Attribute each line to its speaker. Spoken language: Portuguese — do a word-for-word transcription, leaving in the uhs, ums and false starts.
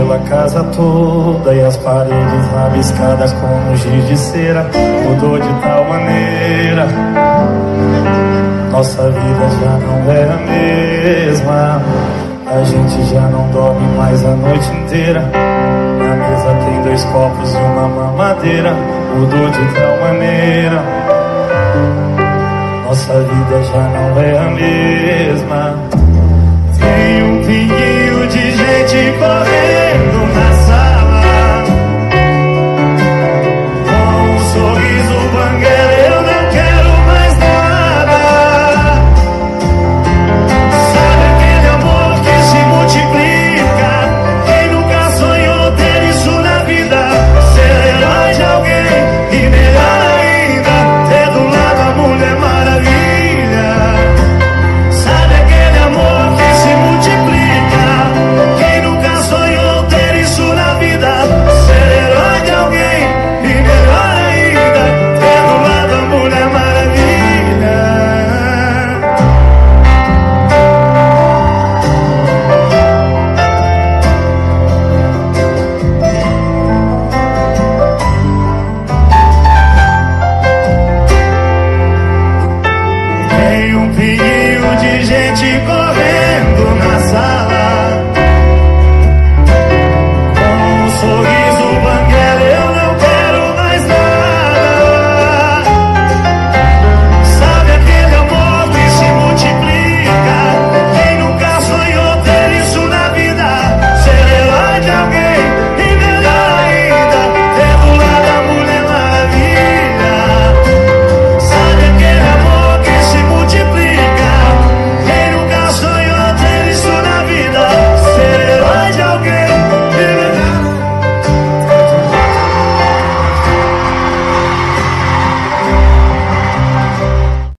Speaker 1: pela casa toda e as paredes rabiscadas com giz de cera. Mudou de tal maneira, nossa vida já não é a mesma. A gente já não dorme mais a noite inteira. Na mesa tem dois copos e uma mamadeira. Mudou de tal maneira, nossa vida já não é a mesma. Tem um pinguinho de gente correndo na sala, com um sorriso banguela, eu não quero mais nada. Sabe aquele amor que se multiplica? Quem nunca sonhou ter isso na vida? Ser herói de alguém e melhor ainda, ter do lado a Mulher Maravilha. Sabe aquele amor que se multiplica? Quem nunca sonhou ter isso na vida? Ser herói de alguém e melhor ainda, ter do lado a Mulher Maravilha. Tem um pinguinho de gente correndo